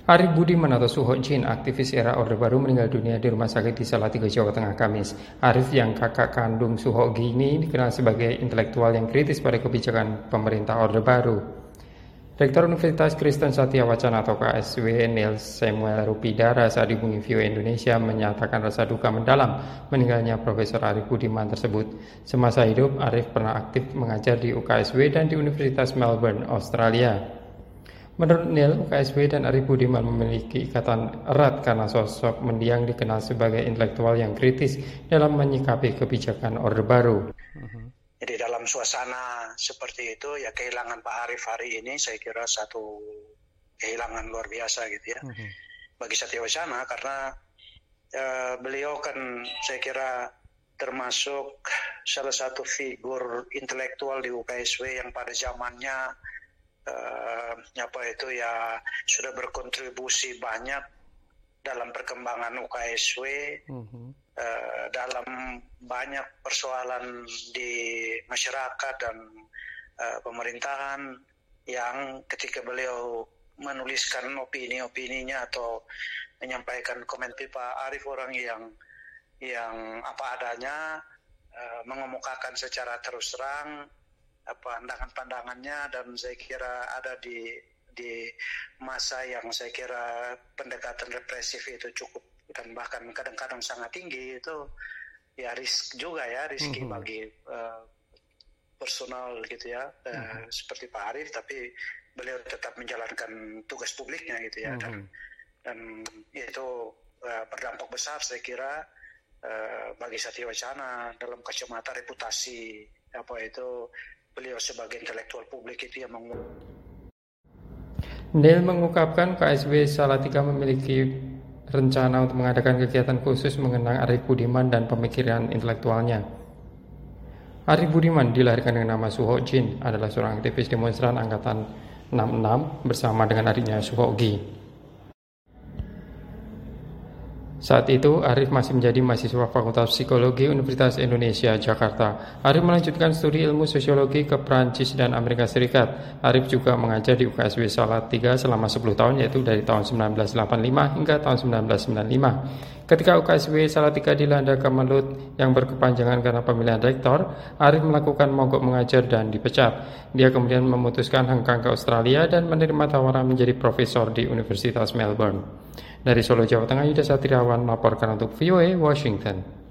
Arif Budiman atau Suho Jin, aktivis era Orde Baru, meninggal dunia di rumah sakit di Salatiga, Jawa Tengah, Kamis. Arif, yang kakak kandung Suho ini, dikenal sebagai intelektual yang kritis pada kebijakan pemerintah Orde Baru. Rektor Universitas Kristen Satya Wacana atau KSW, Neil Samuel Rupidara, saat dihubungi VOA Indonesia menyatakan rasa duka mendalam meninggalnya Profesor Arif Budiman tersebut. Semasa hidup, Arif pernah aktif mengajar di UKSW dan di Universitas Melbourne, Australia. Menurut Neil, UKSW dan Arif Budiman memiliki ikatan erat karena sosok mendiang dikenal sebagai intelektual yang kritis dalam menyikapi kebijakan Orde Baru. Jadi dalam suasana seperti itu, ya kehilangan Pak Arif hari ini saya kira satu kehilangan luar biasa gitu ya. Bagi Satya Wacana, karena beliau kan saya kira termasuk salah satu figur intelektual di UKSW yang pada zamannya sudah berkontribusi banyak dalam perkembangan UKSW, dalam banyak persoalan di masyarakat dan pemerintahan, yang ketika beliau menuliskan opini-opininya atau menyampaikan komentar, Pak Arif orang yang apa adanya, mengemukakan secara terus terang pandangan-pandangannya, dan saya kira ada di masa yang saya kira pendekatan represif itu cukup dan bahkan kadang-kadang sangat tinggi, itu ya riski bagi personal gitu ya, seperti Pak Arif, tapi beliau tetap menjalankan tugas publiknya gitu ya, dan itu berdampak besar saya kira bagi Satya Wacana dalam kacamata reputasi beliau sebagai intelektual publik itu yang Neil mengungkapkan KSW Salatiga memiliki rencana untuk mengadakan kegiatan khusus mengenang Arif Budiman dan pemikiran intelektualnya. Arif Budiman, dilahirkan dengan nama Suho Jin, adalah seorang aktivis demonstran angkatan 66 bersama dengan adiknya Suho Gi. Saat itu, Arif masih menjadi mahasiswa Fakultas Psikologi Universitas Indonesia, Jakarta. Arif melanjutkan studi ilmu sosiologi ke Prancis dan Amerika Serikat. Arif juga mengajar di UKSW Salatiga selama 10 tahun, yaitu dari tahun 1985 hingga tahun 1995. Ketika UKSW Salatiga dilanda kemelut yang berkepanjangan karena pemilihan rektor, Arif melakukan mogok mengajar dan dipecat. Dia kemudian memutuskan hengkang ke Australia dan menerima tawaran menjadi profesor di Universitas Melbourne. Dari Solo, Jawa Tengah, Yuda Satriawan melaporkan untuk VOA Washington.